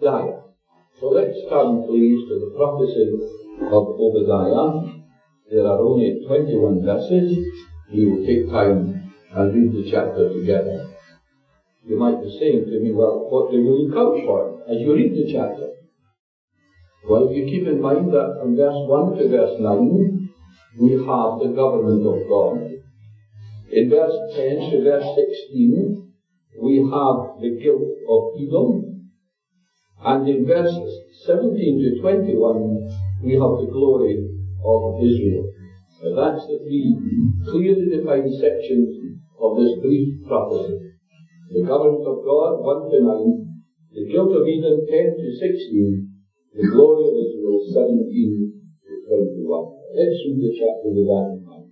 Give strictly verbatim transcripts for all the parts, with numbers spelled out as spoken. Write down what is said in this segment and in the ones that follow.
Obadiah. So let's turn please to the prophecy of Obadiah. There are only twenty-one verses. We will take time and read the chapter together. You might be saying to me, well, what do you look out for as you read the chapter? Well, if you keep in mind that from verse one to verse nine, we have the government of God. In verse ten to verse sixteen, we have the guilt of Edom. And in verses seventeen to twenty-one, we have the glory of Israel. Now that's the three clearly defined sections of this brief prophecy. The government of God, one to nine, the guilt of Edom, ten to sixteen, the glory of Israel, seventeen to twenty-one. Let's read the chapter with that in mind.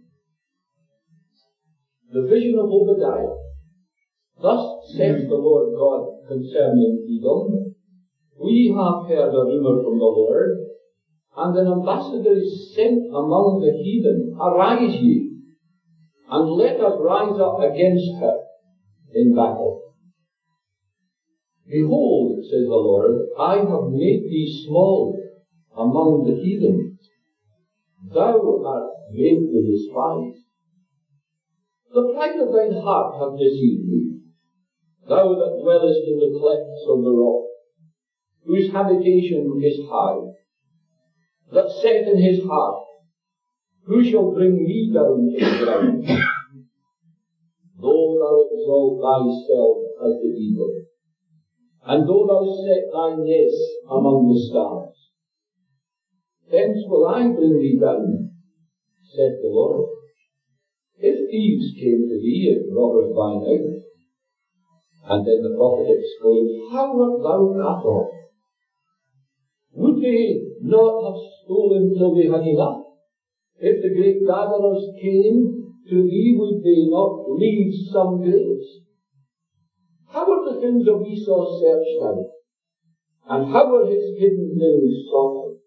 The vision of Obadiah. Thus saith the Lord God concerning Edom, we have heard a rumour from the Lord, and an ambassador is sent among the heathen. Arise ye, and let us rise up against her in battle. Behold, says the Lord, I have made thee small among the heathen. Thou art greatly despised. The pride of thine heart hath deceived thee, thou that dwellest in the clefts of the rock, whose habitation is high, that saith in his heart, who shall bring me down to the ground? Though thou exalt thyself as the eagle, and though thou set thy nest among the stars, thence will I bring thee down, saith the Lord. If thieves came to thee as robbers by night, and then the prophet exclaimed, how art thou cut off? Would they not have stolen till they had enough? If the great gatherers came to thee, would they not leave some graves? How are the things of Esau searched out? And how are his hidden things sought out?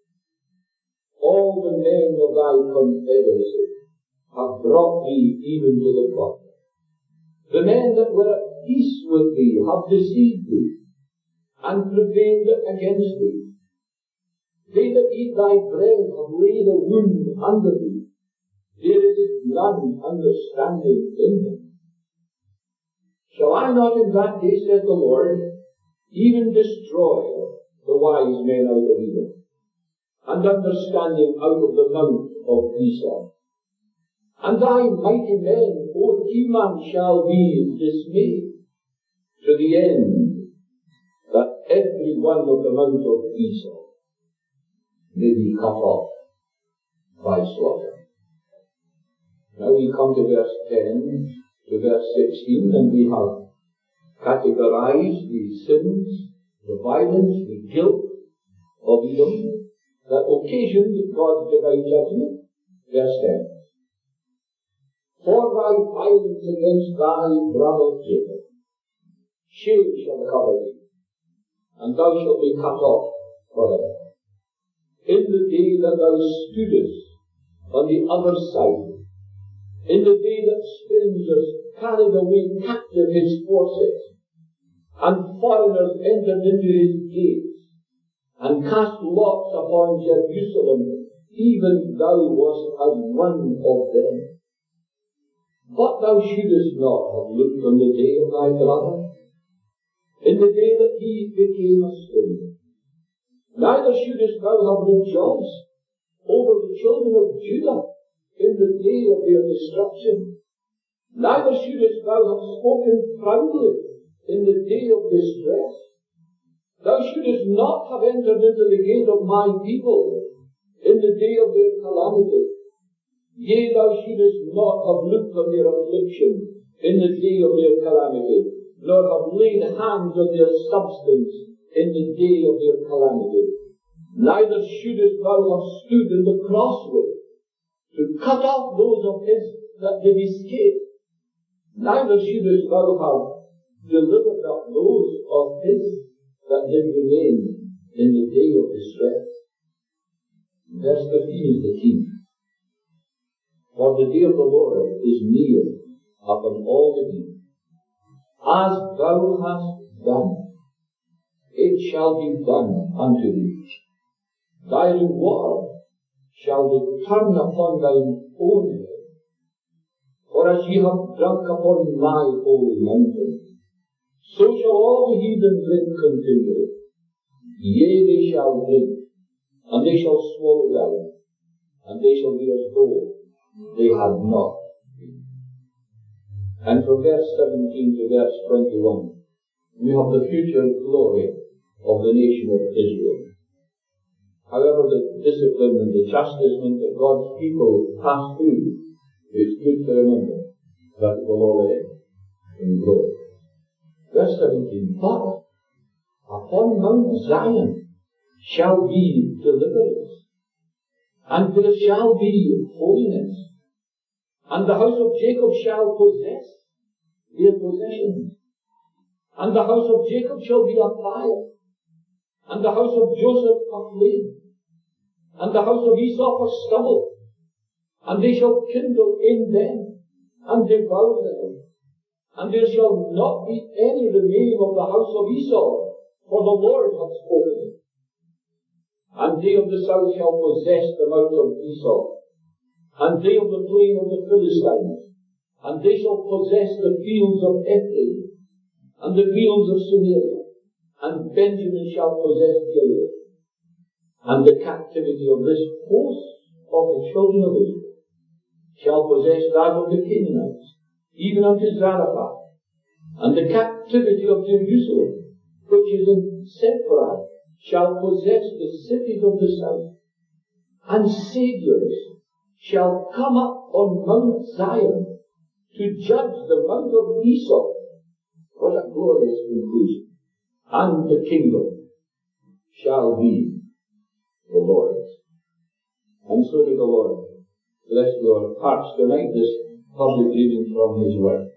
All the men of thy confederacy have brought thee even to the blood. The men that were at peace with thee have deceived thee, and prevailed against thee. They that eat thy bread have laid a wound under thee. There is none understanding in them. Shall I not in that day, saith the Lord, even destroy the wise men out of Edom, and understanding out of the mount of Esau? And thy mighty men, O Teman, shall be dismayed, to the end that every one of the mount of Esau may be cut off by slaughter. Now we come to verse ten to verse sixteen, and we have categorized the sins, the violence, the guilt of Edom that occasioned God's divine judgment. Verse ten. For thy violence against thy brother Jacob, shame shall cover thee, and thou shalt be cut off forever. In the day that thou stoodest on the other side, in the day that strangers carried away captive his forces, and foreigners entered into his gates, and cast lots upon Jerusalem, even thou wast as one of them. But thou shouldest not have looked on the day of thy brother, in the day that he became a stranger. Neither shouldest thou have rejoiced over the children of Judah in the day of their destruction. Neither shouldest thou have spoken proudly in the day of distress. Thou shouldest not have entered into the gate of my people in the day of their calamity. Yea, thou shouldest not have looked on their affliction in the day of their calamity, nor have laid hands on their substance in the day of their calamity. Neither shouldest thou have stood in the crossway to cut off those of his that did escape. Neither shouldest thou have delivered up those of his that did remain in the day of distress. Verse fifteen is the key. For the day of the Lord is near upon all the earth, as thou hast done. it shall be done unto thee. Thy reward shall return upon thine own head. For as ye have drunk upon my holy mountain, so shall all the heathen drink continually. Yea, they shall drink, and they shall swallow down, and they shall be as though they had not been. And from verse seventeen to verse twenty-one, we have the future glory of the nation of Israel. However, the discipline and the chastisement that God's people pass through, it's good to remember that it will all end in glory. Verse seventeen, but upon Mount Zion shall be deliverance, and there shall be holiness, and the house of Jacob shall possess their possessions, and the house of Jacob shall be a fire, and the house of Joseph a flame, and the house of Esau a stubble, and they shall kindle in them, and devour them, and there shall not be any remaining of the house of Esau, for the Lord hath spoken it. And they of the south shall possess the mount of Esau, and they of the plain of the Philistines, and they shall possess the fields of Ephraim, and the fields of Samaria, and Benjamin shall possess Gilead. And the captivity of this host of the children of Israel shall possess that of the Canaanites, even unto Zarephath, and the captivity of Jerusalem, which is in Sepharad, shall possess the cities of the south, and saviors shall come up on Mount Zion to judge the mount of Esau. What a glorious conclusion. And the kingdom shall be the Lord's. And so may the Lord bless your hearts tonight, this public reading from His Word.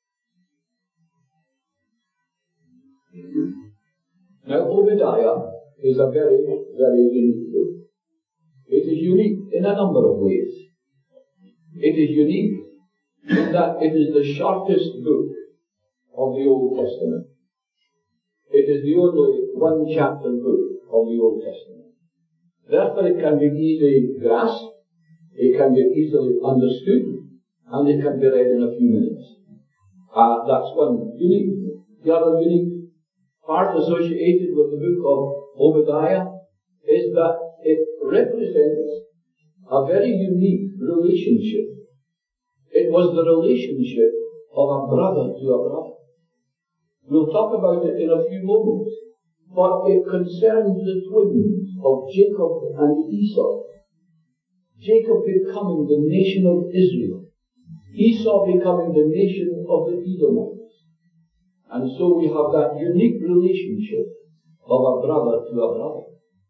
Now, Obadiah is a very, very unique book. It is unique in a number of ways. It is unique in that it is the shortest book of the Old Testament. It is the only one-chapter book of the Old Testament. Therefore, it can be easily grasped, it can be easily understood, and it can be read in a few minutes. Uh, that's one unique. The other unique part associated with the book of Obadiah is that it represents a very unique relationship. It was the relationship of a brother to a brother. We'll talk about it in a few moments, but it concerns the twins of Jacob and Esau. Jacob becoming the nation of Israel, Esau becoming the nation of the Edomites. And so we have that unique relationship of a brother to a brother.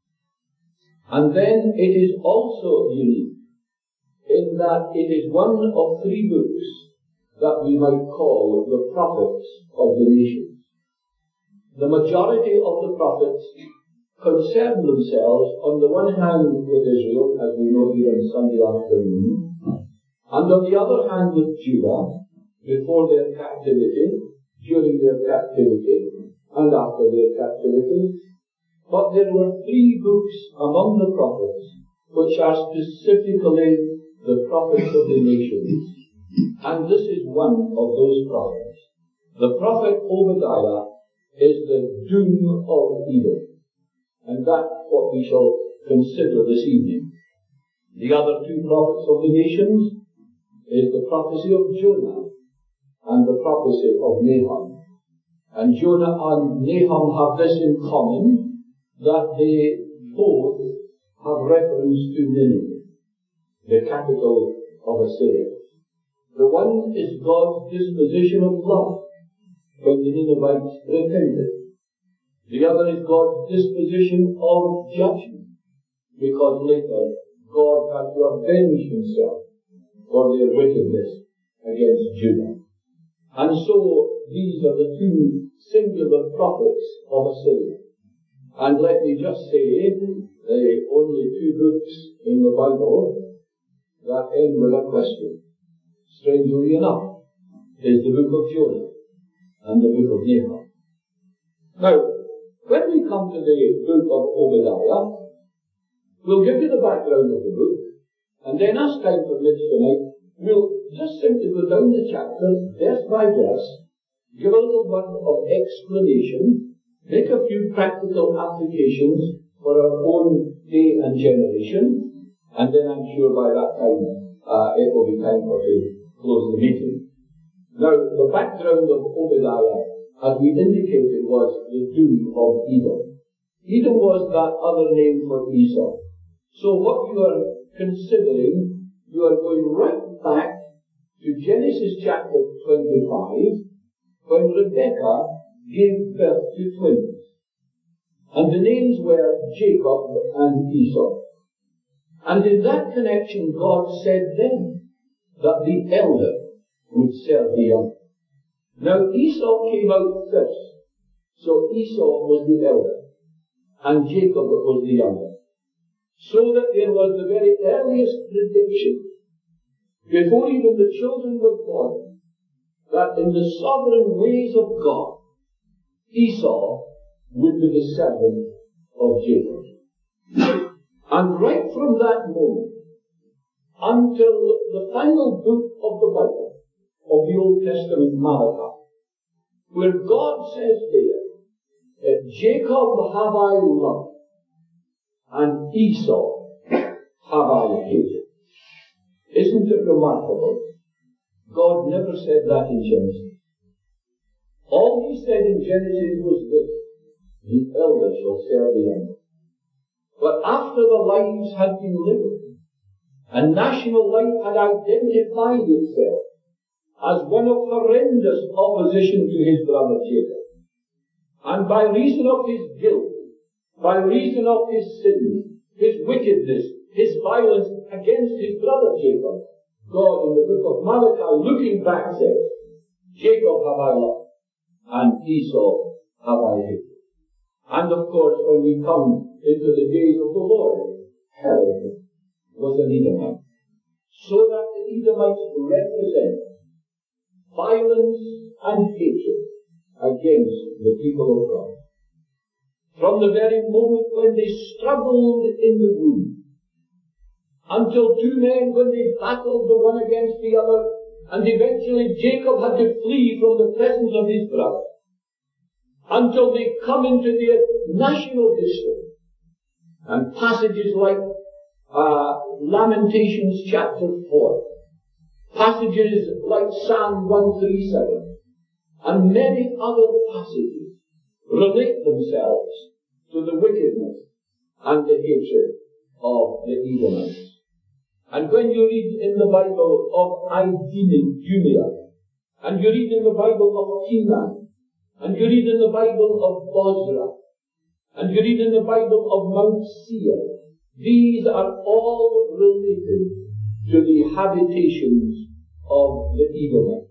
And then it is also unique in that it is one of three books that we might call the prophets of the nations. The majority of the prophets concern themselves on the one hand with Israel, as we know here on Sunday afternoon, and on the other hand with Judah, before their captivity, during their captivity, and after their captivity. But there were three books among the prophets which are specifically the prophets of the nations. And this is one of those prophets. The prophet Obadiah is the doom of Edom. And that's what we shall consider this evening. The other two prophets of the nations is the prophecy of Jonah and the prophecy of Nahum. And Jonah and Nahum have this in common, that they both have reference to Nineveh, the capital of Assyria. The one is God's disposition of love when the Ninevites repented. The other is God's disposition of judgment, because later God had to avenge Himself for their wickedness against Judah. And so these are the two singular prophets of Assyria. And let me just say, the only two books in the Bible that end with a question, strangely enough, is the book of Jonah and the book of Nahum. Now, when we we come to the book of Obadiah, we'll give you the background of the book, and then as time permits tonight, we'll just simply go down the chapter, verse by verse, give a little word of explanation, make a few practical applications for our own day and generation, and then I'm sure by that time uh, it will be time for to close the meeting. Now, the background of Obadiah, as we indicated, was the doom of Edom. Edom was that other name for Esau. So what you are considering, you are going right back to Genesis chapter twenty-five, when Rebekah gave birth to twins. And the names were Jacob and Esau. And in that connection, God said then that the elder would serve the younger. Now Esau came out first, so Esau was the elder, and Jacob was the younger. So that there was the very earliest prediction, before even the children were born, that in the sovereign ways of God, Esau would be the servant of Jacob. And right from that moment, until the final book of the Bible, of the Old Testament, Malachi, where God says there, Jacob have I loved, and Esau have I hated. Isn't it remarkable? God never said that in Genesis. All he said in Genesis was this: the elder shall serve the younger. But after the lives had been lived, and national life had identified itself as one of horrendous opposition to his brother Jacob, and by reason of his guilt, by reason of his sin, his wickedness, his violence against his brother Jacob, God in the book of Malachi, looking back, says, Jacob have I loved, and Esau have I hated. And of course, when we come into the days of the Lord, Herod was an Edomite. So that the Edomites represent violence and hatred against the people of God. From the very moment when they struggled in the womb, until two men, when they battled the one against the other, and eventually Jacob had to flee from the presence of his brother, until they come into their national history, and passages like uh, Lamentations chapter four, passages like Psalm one thirty-seven, and many other passages relate themselves to the wickedness and the hatred of the Edomites. And when you read in the Bible of Idumea, and you read in the Bible of Teman, and you read in the Bible of Bozrah, and you read in the Bible of Mount Seir, these are all related to the habitations of the Edomites.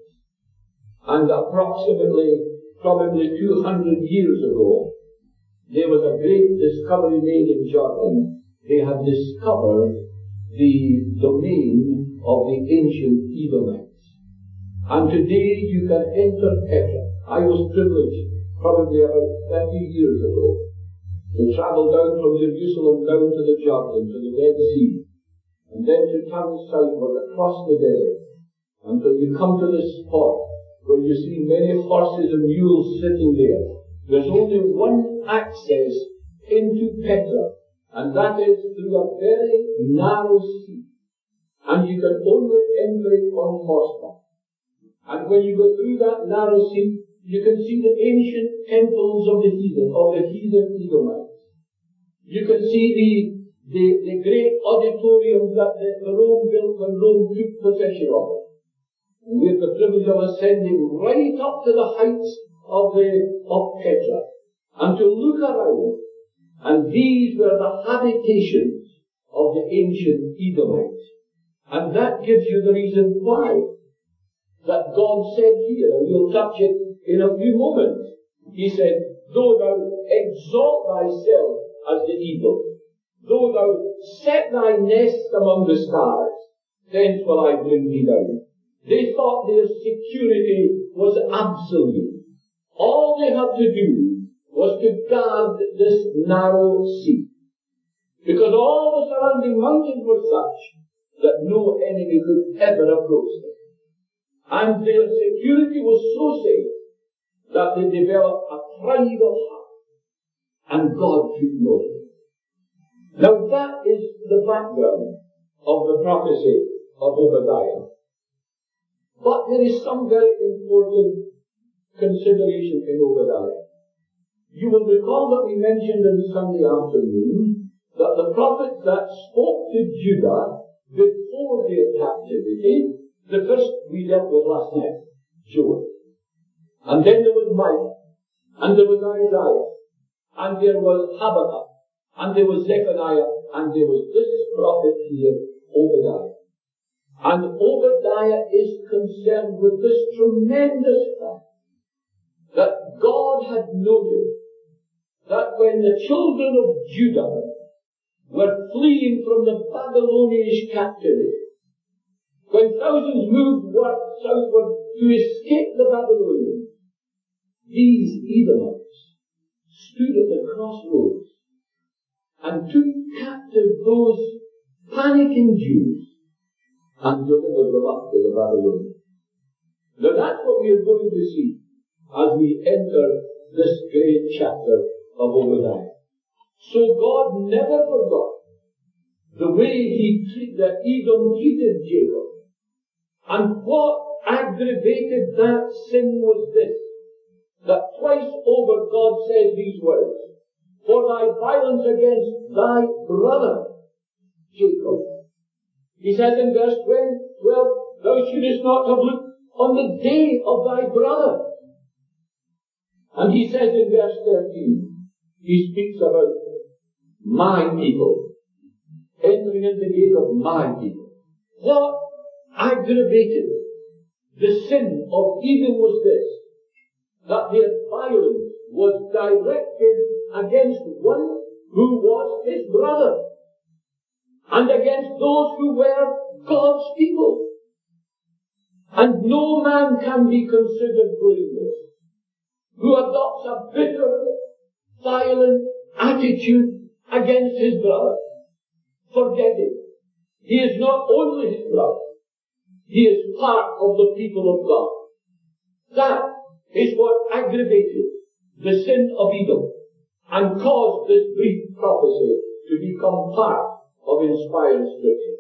And approximately, probably two hundred years ago, there was a great discovery made in Jordan. They had discovered the domain of the ancient Edomites. And today you can enter Petra. I was privileged, probably about thirty years ago, to travel down from Jerusalem down to the Jordan, to the Dead Sea, and then to turn southward across the desert, until you come to this spot where you see many horses and mules sitting there. There's only one access into Petra, and that is through a very narrow sea. And you can only enter it on horseback. And when you go through that narrow sea, you can see the ancient temples of the heathen, of the heathen Edomites. You can see the, the, the great auditorium that the, the Rome built when Rome took possession of it. And we have the privilege of ascending right up to the heights of the, of Petra, and to look around. And these were the habitations of the ancient Edomites. And that gives you the reason why that God said here, and we'll touch it in a few moments. He said, though thou exalt thyself as the eagle, though thou set thy nest among the stars, thence will I bring thee down. They thought their security was absolute. All they had to do was to guard this narrow sea, because all the surrounding mountains were such that no enemy could ever approach them. And their security was so safe that they developed a pride of heart, and God took note of it. Now that is the background of the prophecy of Obadiah. But there is some very important consideration in Obadiah. You will recall that we mentioned on Sunday afternoon that the prophet that spoke to Judah before their captivity, the first we dealt with last night, Joel. And then there was Micah, and there was Isaiah, and there was Habakkuk, and there was Zephaniah, and there was this prophet here, Obadiah. And Obadiah is concerned with this tremendous fact that God had noted that when the children of Judah were fleeing from the Babylonian captivity, when thousands moved southward to escape the Babylonians, these Edomites stood at the crossroads and took captive those panicking Jews and delivered them up to the Babylonians. Now that's what we are going to see as we enter this great chapter of Obadiah. So God never forgot the way he treated, that Edom treated Jacob. And what aggravated that sin was this, that twice over God says these words, for thy violence against thy brother, Jacob. He says in verse twelve, thou shouldest not have looked on the day of thy brother. And he says in verse thirteen, he speaks about my people, entering into the gate of my people. What aggravated the sin of Edom was this, that their violence was directed against one who was his brother, and against those who were God's people. And no man can be considered blameless who adopts a bitter, violent attitude against his brother. Forget it. He is not only his brother, he is part of the people of God. That is what aggravated the sin of Edom and caused this brief prophecy to become part of inspired scripture.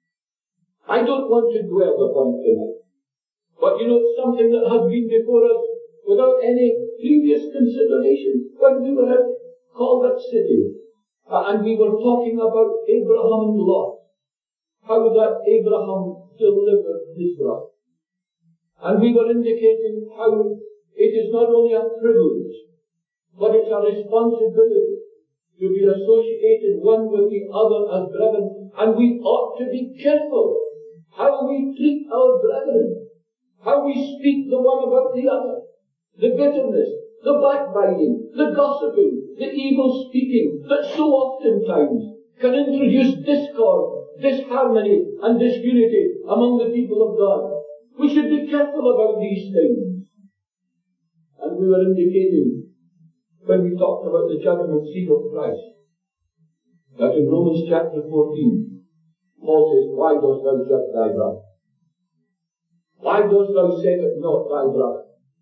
I don't want to dwell upon tonight, but you know, it's something that has been before us without any previous consideration. When we were at Calvert City, uh, and we were talking about Abraham and Lot, how that Abraham delivered his brother. And we were indicating how it is not only a privilege, but it's a responsibility to be associated one with the other as brethren. And we ought to be careful how we treat our brethren, how we speak the one about the other. The bitterness, the backbiting, the gossiping, the evil speaking that so oftentimes can introduce discord, disharmony, and disunity among the people of God. We should be careful about these things. And we were indicating, when we talked about the judgment seat of Christ, that in Romans chapter fourteen, Paul says, why dost thou judge thy brother? Why dost thou say that not thy brother?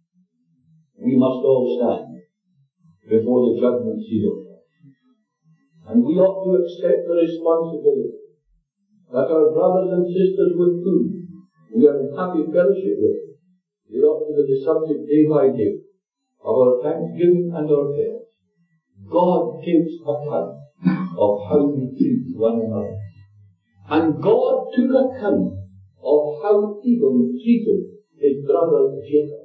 We must all stand before the judgment seat of Christ. And we ought to accept the responsibility that our brothers and sisters with whom we are in happy fellowship with, they ought to be the subject day by day of our thanksgiving and our prayers. God takes account of how we treat one another. And God took account of how Edom treated his brother Jacob.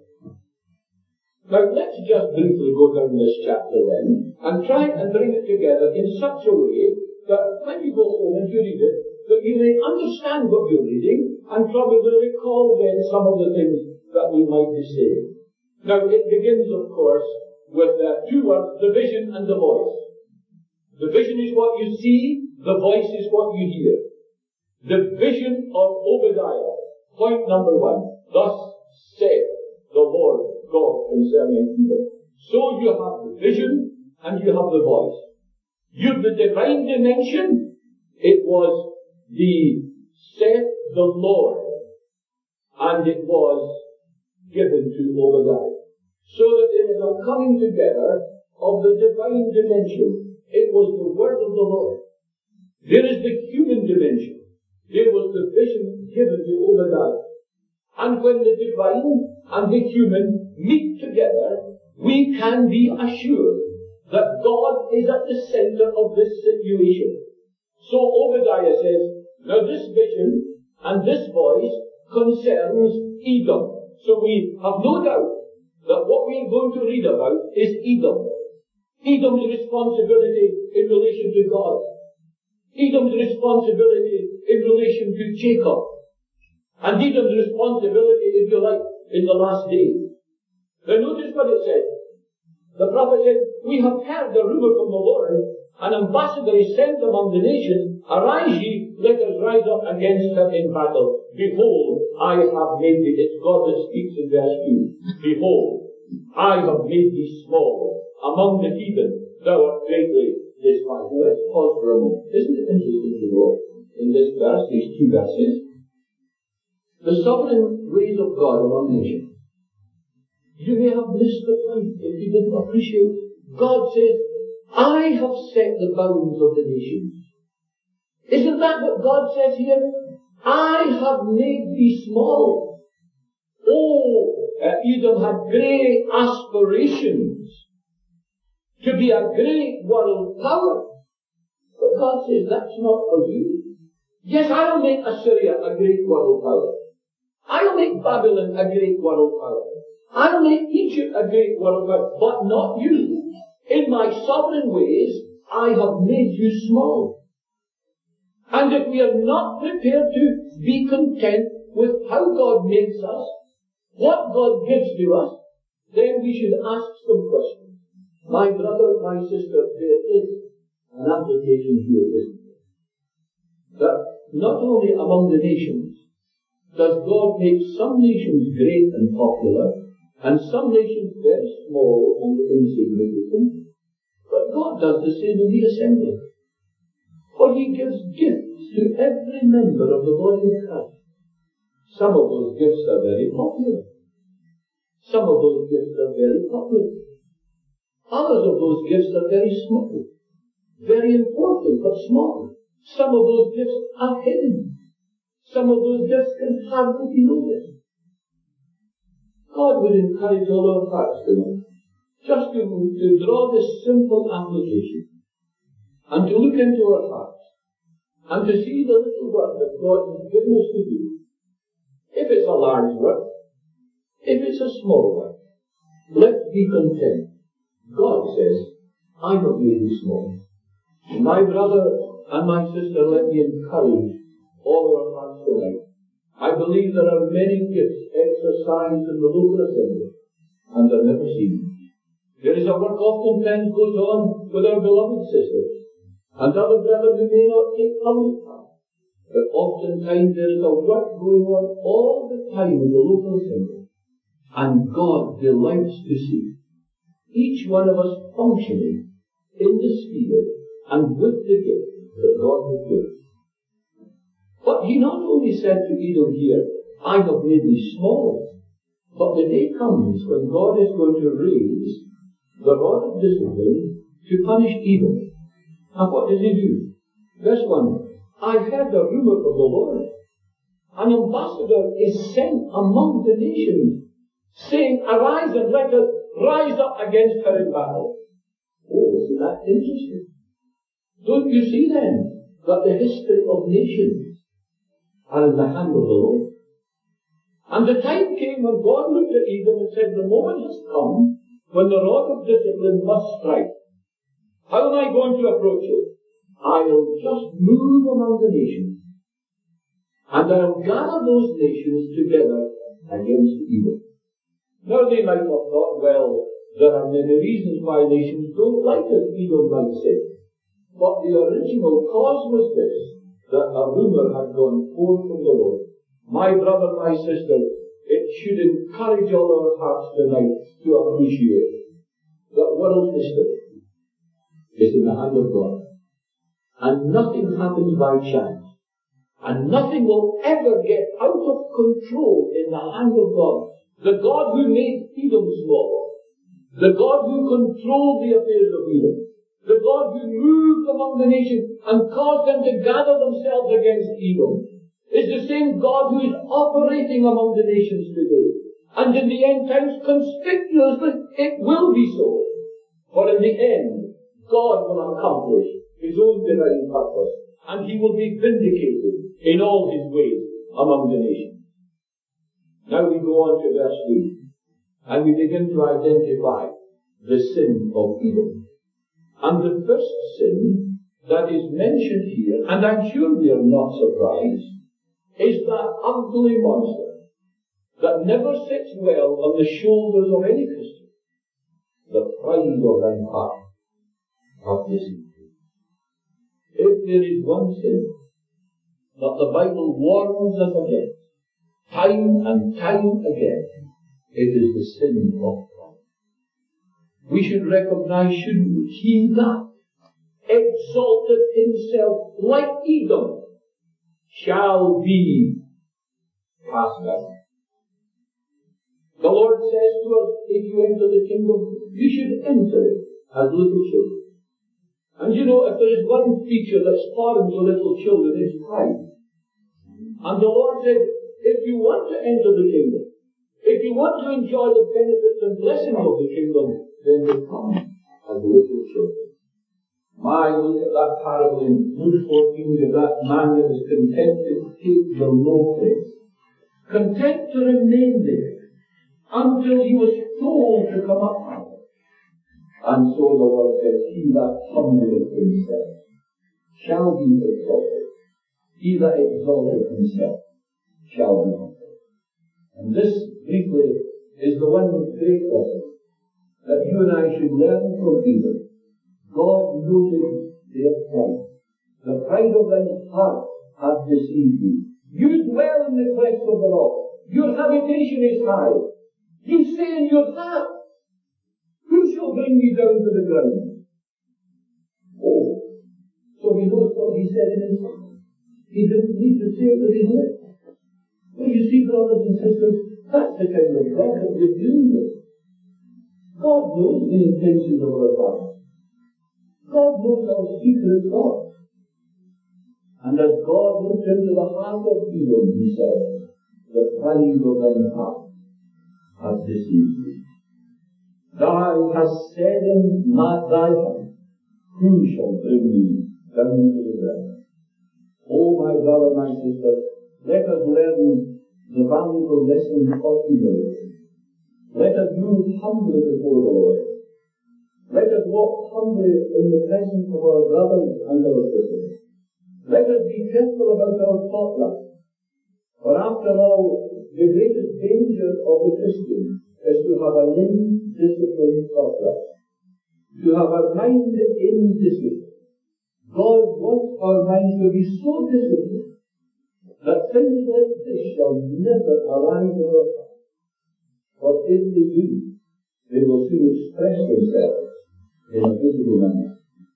Now let's just briefly go down this chapter then, and try and bring it together in such a way that when you go home and you read it, that you may understand what you're reading, and probably recall then some of the things that we might be saying. Now it begins, of course, with uh, two words, the vision and the voice. The vision is what you see, the voice is what you hear. The vision of Obadiah, point number one, thus saith the Lord God concerning Edom. So you have the vision and you have the voice. You have the divine dimension. It was the saith the Lord, and it was given to Obadiah. So that there is a coming together of the divine dimension. It was the word of the Lord. There is the human dimension. There was the vision given to Obadiah. And when the divine and the human meet together, we can be assured that God is at the center of this situation. So Obadiah says, now this vision and this voice concerns Edom. So we have no doubt that what we are going to read about is Edom. Edom's responsibility in relation to God. Edom's responsibility in relation to Jacob. And Edom's responsibility, if you like, in the last days. Now notice what it said. The prophet said, we have heard the rumour from the Lord. An ambassador is sent among the nations. Arise ye, let us rise up against her in battle. Behold, I have made thee. It's God that speaks in verse two. Behold, I have made thee small among the heathen. Thou art greatly despised. Now let's pause for a moment. Isn't it interesting to know in this verse, these two verses, the sovereign ways of God among nations? You may have missed the point if you didn't appreciate. God says, I have set the bounds of the nations. Isn't that what God says here? I have made thee small. Oh, uh, Edom had great aspirations to be a great world power. But God says, that's not for you. Yes, I'll make Assyria a great world power. I'll make Babylon a great world power. I'll make Egypt a great world power, but not you. In my sovereign ways, I have made you small. And if we are not prepared to be content with how God makes us, what God gives to us, then we should ask some questions. My brother, my sister, there is an application here, isn't there? That not only among the nations does God make some nations great and popular, and some nations very small and insignificant, but God does the same in the assembly. For He gives gifts to every member of the body of Christ. Some of those gifts are very popular. Some of those gifts are very popular. Others of those gifts are very small. Very important, but small. Some of those gifts are hidden. Some of those gifts can hardly be noticed. God would encourage all our hearts tonight just to, to draw this simple application and to look into our hearts and to see the little work that God has given us to do. If it's a large work, if it's a small work, let's be content. God says, I have made you small. My brother and my sister, let me encourage all our hearts tonight. I believe there are many gifts exercised in the local assembly and are never seen. There is a work oftentimes goes on with our beloved sisters and other brothers who may not take public part. But oftentimes there is a work going on all the time in the local assembly. And God delights to see each one of us functioning in the sphere and with the gift that God has given. But He not only said to Edom here, I have made thee small, but the day comes when God is going to raise the rod of discipline to punish Edom. And what does He do? Verse one, I heard a rumour of the Lord. An ambassador is sent among the nations, saying, arise and let us rise up against her in battle. Oh, isn't that interesting? Don't you see then that the history of nations are in the hand of the Lord? And the time came when God looked at Edom and said, the moment has come when the rod of discipline must strike. How am I going to approach it? I'll just move among the nations, and I'll gather those nations together against Edom. Now they might have thought, well, there are many reasons why nations don't like us, Edom might say. But the original cause was this, that a rumour had gone forth from the Lord. My brother, my sister, it should encourage all our hearts tonight to appreciate that world history is in the hand of God. And nothing happens by chance. And nothing will ever get out of control in the hand of God. The God who made Edom's law, the God who controlled the affairs of Edom, the God who moved among the nations and caused them to gather themselves against Edom, is the same God who is operating among the nations today. And in the end times, conspicuously, it will be so. For in the end, God will accomplish His own divine purpose, and He will be vindicated in all His ways among the nations. Now we go on to verse three, and we begin to identify the sin of Edom. And the first sin that is mentioned here, and I'm sure we are not surprised, is that ugly monster that never sits well on the shoulders of any Christian. The pride of thine heart hath deceived thee. If there is one sin that the Bible warns us against, time and time again, it is the sin of pride. We should recognize, shouldn't we, he that exalted himself like Edom shall be cast down. The Lord says to us, if you enter the kingdom, you should enter it as little children. And you know, if there is one feature that's foreign to little children, it's pride. And the Lord said, if you want to enter the kingdom, if you want to enjoy the benefits and blessings of the kingdom, then become as little children. My, look at that parable in Luke fourteen, to that man that was content to take the low place, content to remain there until he was told to come up higher. And so the Lord says, he that humbleth himself shall be exalted. He that exalteth himself shall be humbled. And this, briefly, is the one great lesson that you and I should learn from Edom. God noted their pride. The pride of thine heart hath deceived thee. You dwell in the clefts of the rock. Your habitation is high. You say in your heart, who shall bring me down to the ground? Oh, so he knows what he said in his heart. He didn't need to say it with his lips. Well, you see, brothers and sisters, that's the kind of God that we're dealing with. God knows the intentions of our hearts. God knows our secret thoughts. And as God looked into the heart of Edom, he said, the pride of thine heart hath deceived thee. Thou hast said in thy heart, who shall bring me down to the ground? Oh, my brother, my sister, let us learn the valuable lesson of humility. Let us move humbly before the Lord. Let us walk humbly in the presence of our brothers and our sisters. Let us be careful about our thought life. For after all, the greatest danger of the Christian is to have an indisciplined thought life. To have our mind indisciplined. God wants our minds to be so disciplined that things like this shall never arise in our heart. For if they do, they will soon express themselves in a visible manner.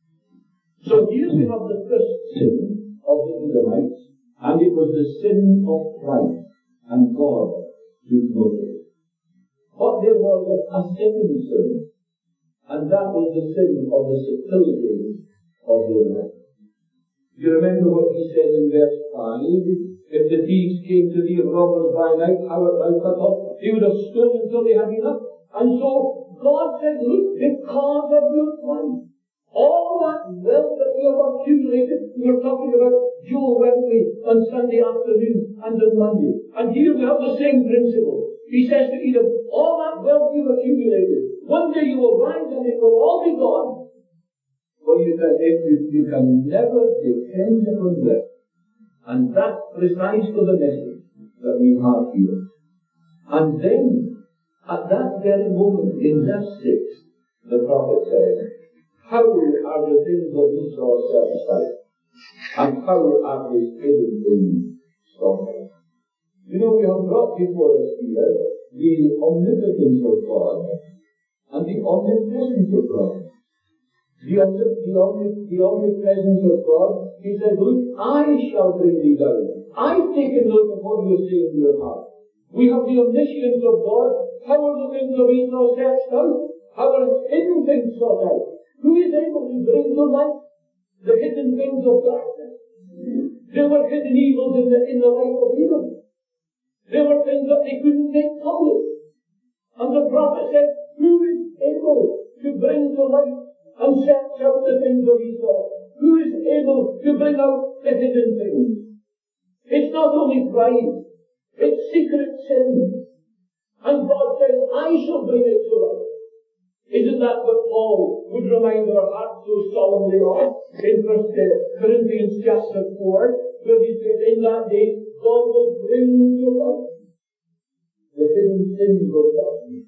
So here we have the first sin of the Edomites, and it was the sin of pride, and God took note of it. But there was a second sin, and that was the sin of the subtlety of the elect. You remember what he said in verse five? If the thieves came to thee robbers by night, how art thou cut off? They would have stolen until they had enough. And so God said, look, because of your pride, all that wealth that you have accumulated, we were talking about Joel Wesley on Sunday afternoon and on Monday. And here we have the same principle. He says to Edom, all that wealth you've accumulated, one day you will rise and it will all be gone. For you can, you, you can never depend upon wealth. And that's precisely the message that we have here. And then, at that very moment, in verse six, the prophet says, how are the things of Esau satisfied? And how are his hidden things stopped? You know, we have brought before us here the omnipotence of God and the omnipresence of God. The, omni- the, omni- the omnipresence of God, he said, look, I shall bring thee down. I've taken note of what you say in your heart. We have the omniscience of God. How are the things of Esau searched out? How are hidden things sought out? Who is able to bring to light the hidden things of darkness? There were hidden evils in the, in the life of Edom. There were things that they couldn't make public. And the prophet said, who is able to bring to light and search out the things of Esau? Who is able to bring out the hidden things? It's not only pride, it's secret sin. And God says, I shall bring it to light. Isn't that what Paul would remind our hearts so solemnly of in First Corinthians chapter four, where he says, in that day, God will bring to light the hidden sins of darkness.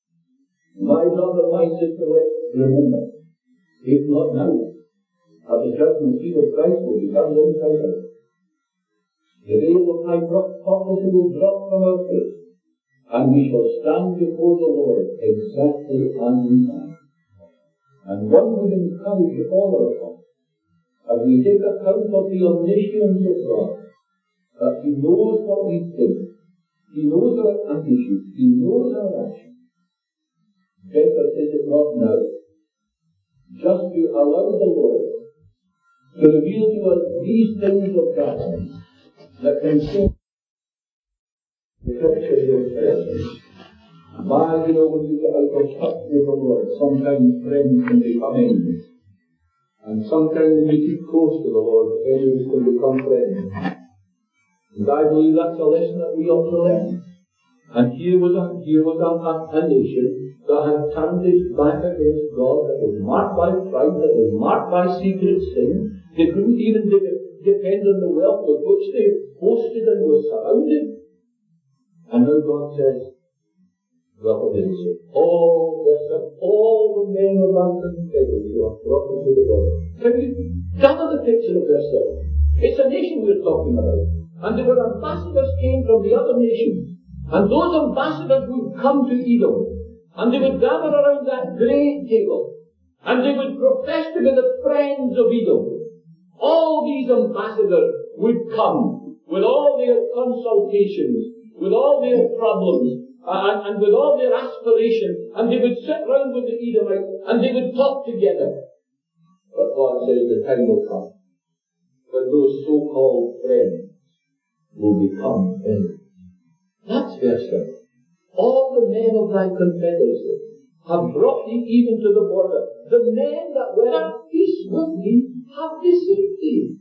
My brother, my sister, let's remember, if not now, at the judgment seat of Christ will be turned inside out. The veil of hypocrisy will drop from our face, and we shall stand before the Lord exactly as we are. And one would encourage all of us, as we take account of the omniscience of God, that He knows what we think, He knows our attitudes, He knows our actions. Better is it not now, just to allow the Lord to reveal to us these things of darkness that can change the picture of your presence. Why, you know, when you get out of touch with the Lord, sometimes friends can become enemies. And sometimes when you keep close to the Lord, enemies can become friends. And I believe that's a lesson that we ought to learn. And here was a, here was a, a, a nation that had turned its back against God, that was marked by pride, that was marked by secret sin. They couldn't even de- depend on the wealth with which they boasted and were surrounded. And now God says, well, it is all, all the men of London who are brought into the world. Can you gather the picture of verse seven? It's a nation we're talking about. And there were ambassadors came from the other nations. And those ambassadors would come to Edom. And they would gather around that great table. And they would profess to be the friends of Edom. All these ambassadors would come with all their consultations, with all their problems, and, and with all their aspirations, and they would sit round with the Edomites, and they would talk together. But God says the time will come when those so-called friends will become enemies. That's verse seven. All the men of thy confederacy have brought thee even to the border. The men that were at peace with thee have deceived thee.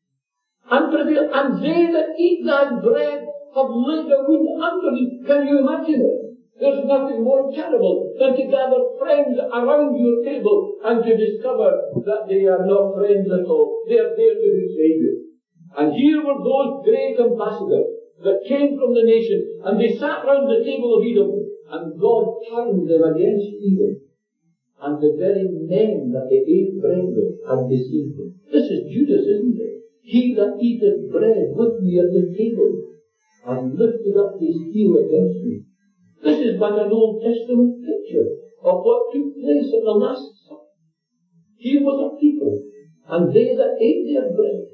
And prevailed, and they that eat thy bread have laid a wound under thee. Can you imagine it? There's nothing more terrible than to gather friends around your table and to discover that they are not friends at all. They are there to betray you. And here were those great ambassadors that came from the nation, and they sat round the table of Edom, and God turned them against Edom. And the very men that they ate bread with had deceived them. This is Judas, isn't it? He that eateth bread with me at the table and lifted up his heel against me. This is but an Old Testament picture of what took place at the Last Supper. Here was a people, and they that ate their bread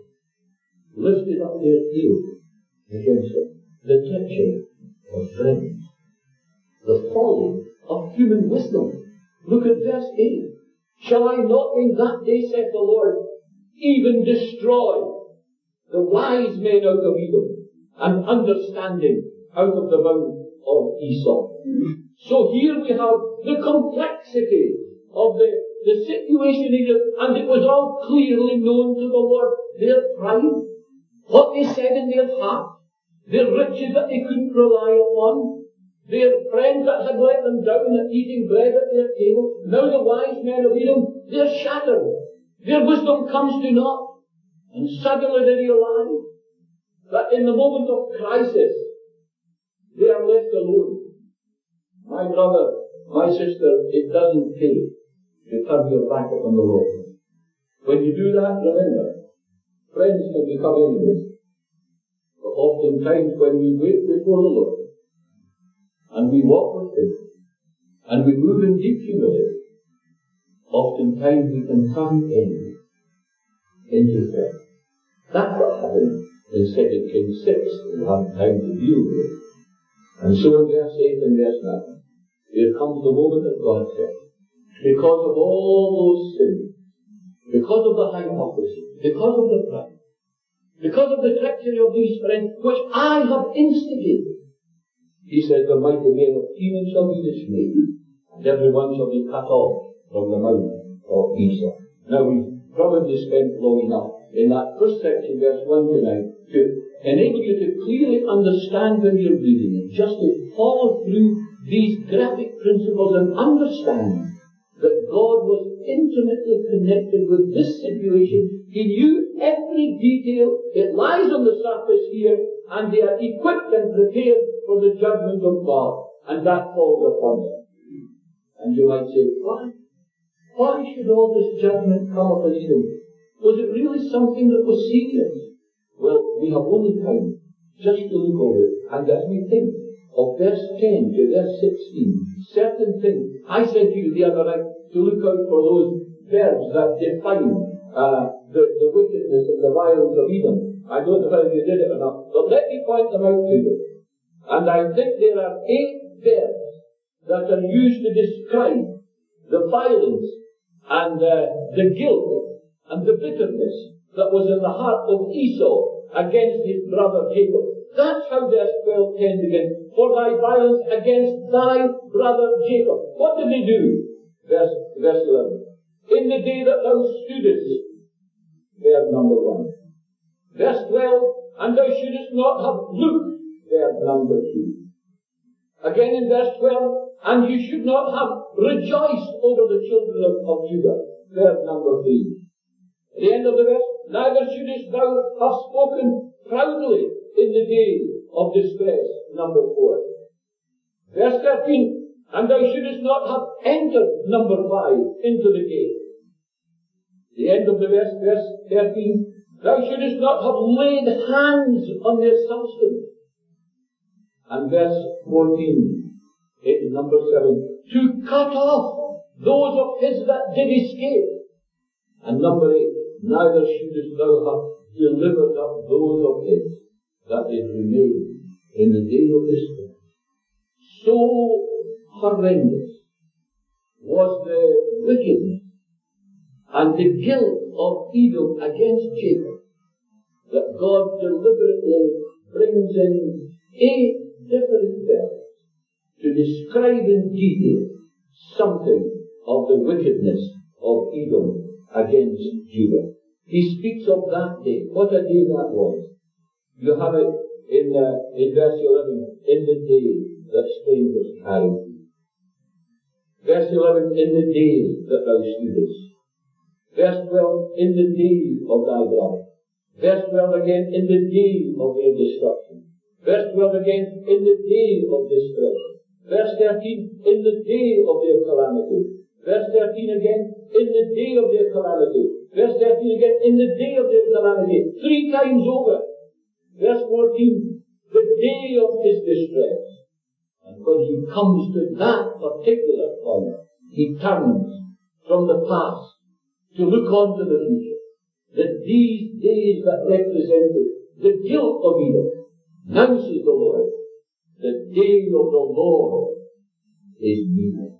lifted up their heel against them. The treachery of friends. The folly of human wisdom. Look at verse eight. Shall I not in that day, saith the Lord, even destroy the wise men out of Edom, and understanding out of the mouth of Esau? So here we have the complexity of the, the situation in Egypt, and it was all clearly known to the Lord. Their pride, what they said in their heart, their riches that they couldn't rely upon, their friends that had let them down at eating bread at their table. Now the wise men of Edom, they're shattered. Their wisdom comes to naught. And suddenly they realize that in the moment of crisis, they are left alone. My brother, my sister, it doesn't pay to turn your back upon the Lord. When you do that, remember, friends can become enemies. But oftentimes when we wait before the Lord, and we walk with Him, and we move in deep humility, oftentimes we can come in into prayer. That's what happened in Second Kings six. We have time to deal with it. And so in verse eight and verse nine, here comes the moment that God said, because of all those sins, because of the hypocrisy, because of the pride, because of the treachery of these friends, which I have instigated, he says, the mighty men of Canaan shall be dismayed, and every one shall be cut off from the mouth of Esau. Now we've probably spent long enough in that first section, verse one to nine, to enable you to clearly understand when you're reading it, just to follow through these graphic principles and understand that God was intimately connected with this situation. He knew every detail. It lies on the surface here, and they are equipped and prepared for the judgment of God, and that falls upon them. And you might say, why? Why should all this judgment come upon Edom? Was it really something that was serious? Well, we have only time just to look over it, and as we think of verse ten to verse sixteen, certain things. I said to you the other night to look out for those verbs that define uh, the, the wickedness and the violence of Edom. I don't know whether you did it or not, but let me point them out to you. And I think there are eight verbs that are used to describe the violence and uh, the guilt and the bitterness that was in the heart of Esau against his brother Jacob. That's how verse twelve ten begins. For thy violence against thy brother Jacob. What did they do? Verse, verse eleven. In the day that thou stoodest. Verse number one. Verse twelve. And thou shouldest not have looked. Verse number two. Again in verse twelve. And you should not have rejoiced over the children of, of Judah. Verse number three. At the end of the verse. Neither shouldest thou have spoken proudly in the day of distress. Number four. Verse thirteen. And thou shouldest not have entered, number five, into the gate. The end of the verse, verse thirteen. Thou shouldest not have laid hands on their substance. And verse fourteen, in number seven, to cut off those of his that did escape. And number eight, neither shouldest thou have delivered up those of his that did remain in the day of distress. So horrendous was the wickedness and the guilt of Edom against Jacob that God deliberately brings in eight different verbs to describe in detail something of the wickedness of Edom against Judah. He speaks of that day. What a day that was. You have it in, uh, in verse eleven, in the day that strangers carried thee. Verse eleven, in the day that thou stoodest. Verse twelve, in the day of thy brother. Verse twelve again, in the day of their destruction. Verse twelve again, in the day of distress. Verse thirteen, in the day of their calamity. Verse thirteen again, in the day of their calamity. Verse thirteen again, in the day of their calamity. Three times over. Verse fourteen, the day of his distress. And when he comes to that particular point, he turns from the past to look on to the future. That these days that represented the guilt of Edom, now says the Lord, the day of the Lord is near.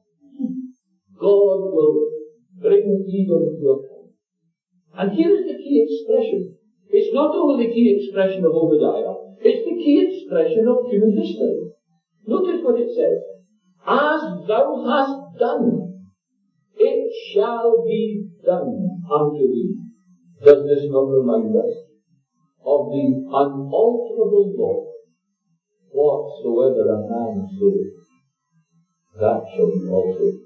God will bring Edom to a point. And here is the key expression. It's not only the key expression of Obadiah, it's the key expression of human history. Notice what it says. As thou hast done, it shall be done unto thee. Does this not remind us of the unalterable law? Whatsoever a man soweth, that shall be also.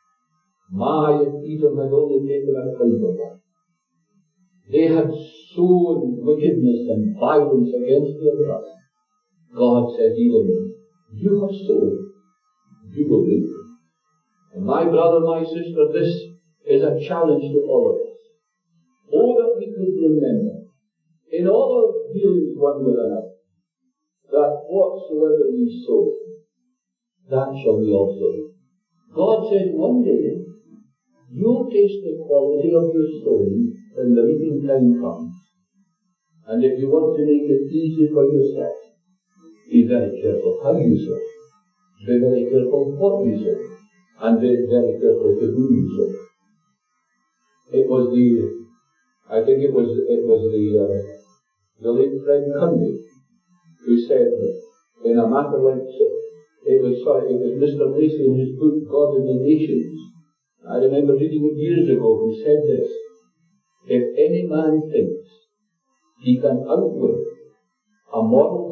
My, if Edom had only taken account of that. They had sown wickedness and violence against their brother. God said, Edom, you have sown, you will reap. And my brother, my sister, this is a challenge to all of us. Oh, that we could remember, in all our dealings one with another, that whatsoever we sow, that shall we also reap. God says one day, you'll taste the quality of your soul when the reaping time comes. And if you want to make it easy for yourself, be very careful how you sow. Be very careful what you sow. And be very careful to whom you sow. It was the, I think it was, it was the, uh, the late Fred Cundy who said in a matter like so, it was, sorry, it was Mister Lacey in his book, God and the Nations. I remember reading it years ago, who said this: if any man thinks he can outlive a moral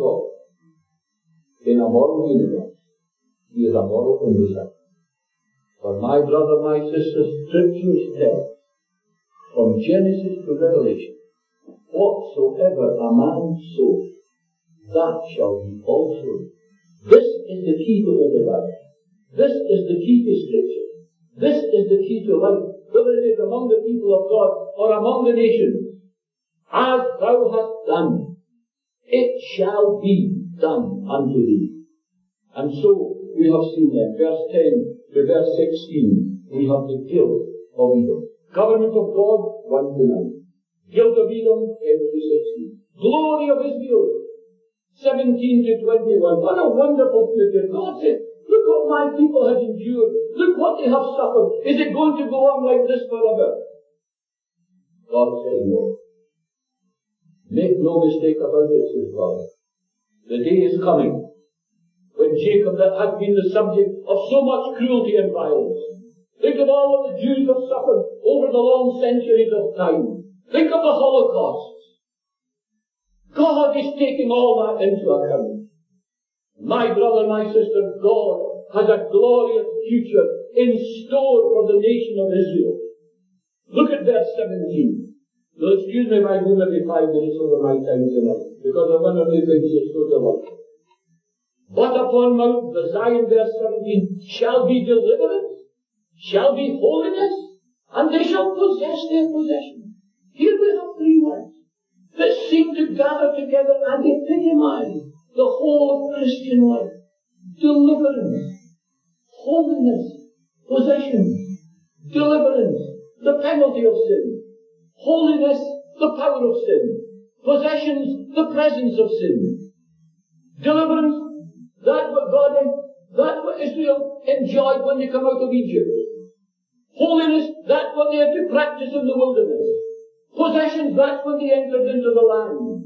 God in a moral universe, he is a moral imbecile. For my brother, my sister, Scriptures tell, from Genesis to Revelation, whatsoever a man sows, that shall be also. This is the key to open life. This is the key to Scripture. This is the key to life, whether it is among the people of God or among the nations. As thou hast done, it shall be done unto thee. And so we have seen that, verse ten to verse sixteen, we have the guilt of Edom. Government of God, one to nine. Guilt of Edom, ten to sixteen. Glory of Israel, seventeen to twenty-one. What a wonderful picture. God said, look what my people have endured. Look what they have suffered. Is it going to go on like this forever? God said no. Make no mistake about it, says God. The day is coming when Jacob, that has been the subject of so much cruelty and violence. Think of all that the Jews have suffered over the long centuries of time. Think of the Holocaust. God is taking all that into account. My brother, my sister, God has a glorious future in store for the nation of Israel. Look at verse seventeen. Now, excuse me if I go maybe five minutes over my time tonight, because I want to make things so delightful. But upon Mount the Zion, verse seventeen, shall be deliverance, shall be holiness, and they shall possess their possession. Here we have three words that seem to gather together and epitomize the whole of Christian life. Deliverance, holiness, possession. Deliverance, the penalty of sin. Holiness, the power of sin. Possessions, the presence of sin. Deliverance, that what God, that what Israel enjoyed when they come out of Egypt. Holiness, that what they had to practice in the wilderness. Possessions, that's when they entered into the land.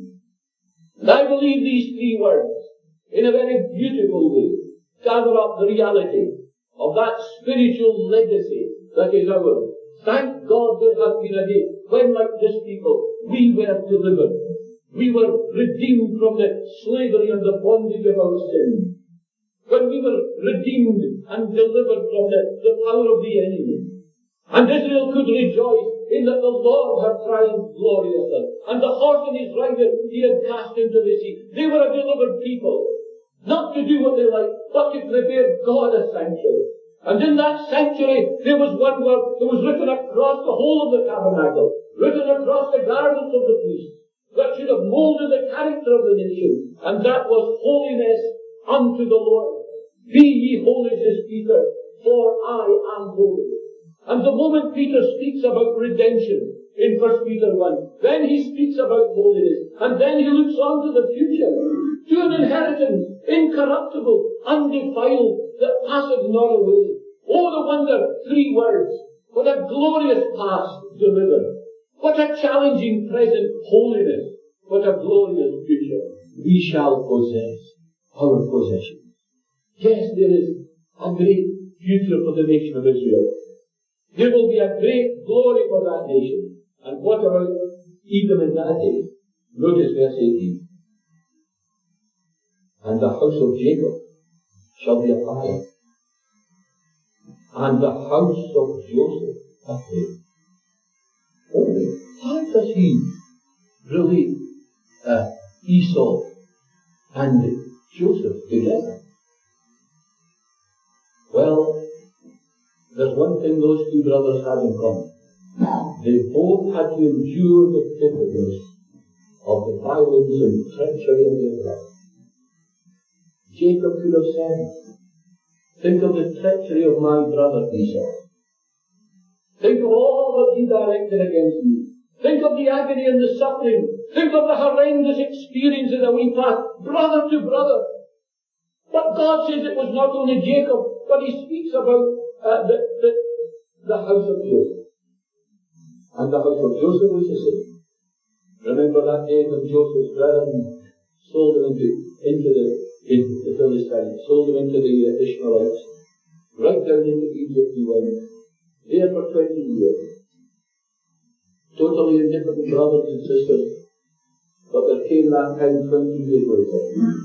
And I believe these three words, in a very beautiful way, gather up the reality of that spiritual legacy that is ours. Thank God there has been a day when, like this people, we were delivered. We were redeemed from the slavery and the bondage of our sin. When we were redeemed and delivered from the, the power of the enemy. And Israel could rejoice in that the Lord had triumphed gloriously. And the horse and his rider he had cast into the sea. They were a delivered people. Not to do what they liked, but to prepare God a sanctuary. And in that sanctuary, there was one word that was written across the whole of the tabernacle, written across the garments of the priests, that should have molded the character of the nation. And that was holiness unto the Lord. Be ye holy, says Peter, for I am holy. And the moment Peter speaks about redemption in First Peter one, then he speaks about holiness. And then he looks on to the future, to an inheritance, incorruptible, undefiled, that passeth not away. Oh, the wonder, three words. What a glorious past delivered. What a challenging present holiness. What a glorious future. We shall possess our possessions. Yes, there is a great future for the nation of Israel. There will be a great glory for that nation. And what about Edom in that day? Notice verse eighteen. And the house of Jacob shall be a fire, and the house of Joseph a flame. Oh, how does he relate uh, Esau and Joseph together? Well, there's one thing those two brothers had in common. They both had to endure the bitterness of the violence and treachery of their brother. Jacob could have said, Think of the treachery of my brother Esau. Think of all that he directed against me. Think of the agony and the suffering. Think of the horrendous experiences that we passed, brother to brother. But God says it was not only Jacob, but he speaks about uh, the, the, the house of Joseph. And the house of Joseph was the same. Remember that day when Joseph's brethren sold him into, into the, into the Philistines, sold him into the uh, Ishmaelites, right down into Egypt he went, there for twenty years. Totally indifferent brothers and sisters. But there came that time twenty years later,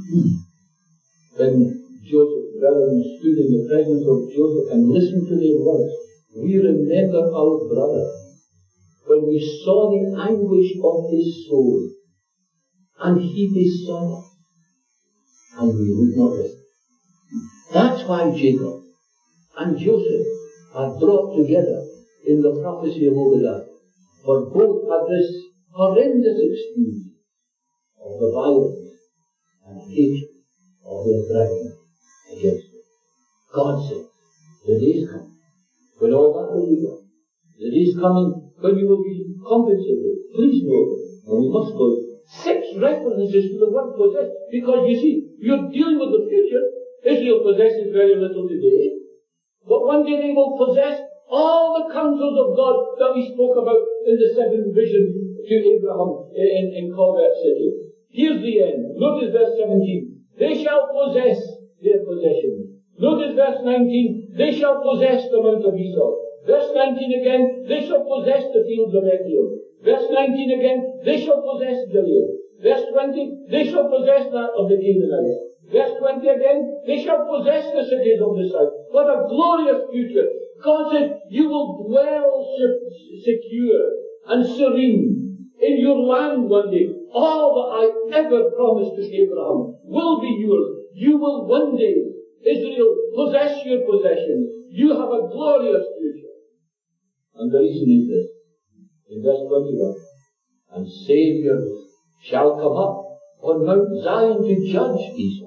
when Joseph's brethren stood in the presence of Joseph and listened to their words. We remember our brother when we saw the anguish of his soul, and he besought us, and we would not listen. That's why Jacob and Joseph are brought together in the prophecy of Obadiah, for both had this horrendous experience of the violence and hatred of their brethren against them. God said, the day is coming when all that will be gone. The day is coming when you will be compensated. Please note, and we must go, six references to the word possess, because you see, you're dealing with the future. Israel possesses very little today, but one day they will possess all the counsels of God that we spoke about in the seventh vision to Abraham in, in Colbert City. Here's the end. Notice verse seventeen. They shall possess their possessions. Notice verse nineteen. They shall possess the mount of Esau. Verse nineteen again. They shall possess the fields of Ephraim. Verse nineteen again. They shall possess Gilead. Verse twenty. They shall possess that of the Canaanites. Verse twenty again. They shall possess the cities of the south. What a glorious future. God said, you will dwell secure and serene in your land one day. All that I ever promised to Abraham will be yours. You will one day, Israel, possess your possessions. You have a glorious future. And the reason is this. In verse twenty-one, and Saviors shall come up on Mount Zion to judge Esau,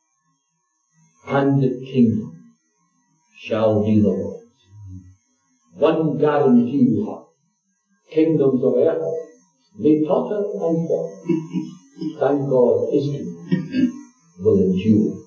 and the kingdom shall be the Lord's. One guarantee we have. Kingdoms of earth may totter and fall. Thank God, his kingdom will endure.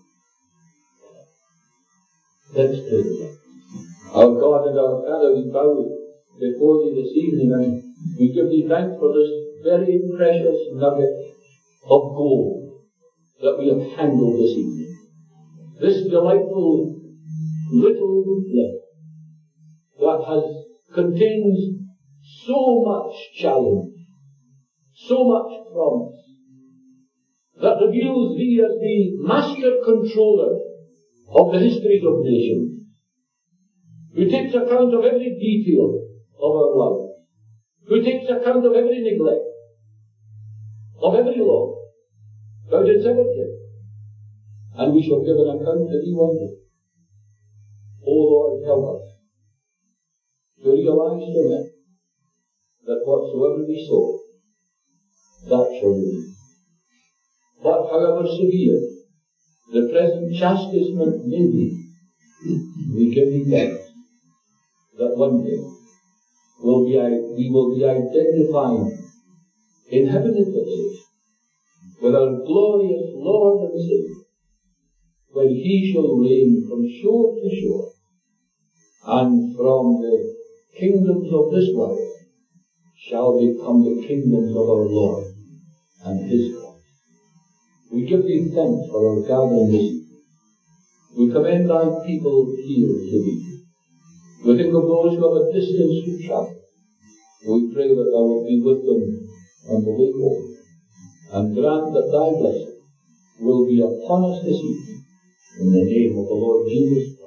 Let's pray together. Our God and our Father, we bow before thee this evening, and we give thee thanks for this very precious nugget of gold that we have handled this evening. This delightful little letter that has contains so much challenge, so much promise, that reveals thee as the master controller of the histories of nations, who takes account of every detail of our lives, who takes account of every neglect, of every law, thou didst ever give, and we shall give an account to thee one day. O Lord, help us to realize tonight that whatsoever we sow, that shall we reap. But however severe the present chastisement may be, we give thee thanks that one day we'll be, we will be identifying in heavenly places with our glorious Lord and Savior, when he shall reign from shore to shore, and from the kingdoms of this world shall become the kingdoms of our Lord and his Christ. We give thee thanks for our gathering this evening. We commend thy people here to thee. We think of those who have a distance to travel. We pray that thou wilt be with them on the way home, and grant that thy blessing will be upon us this evening, in the name of the Lord Jesus Christ.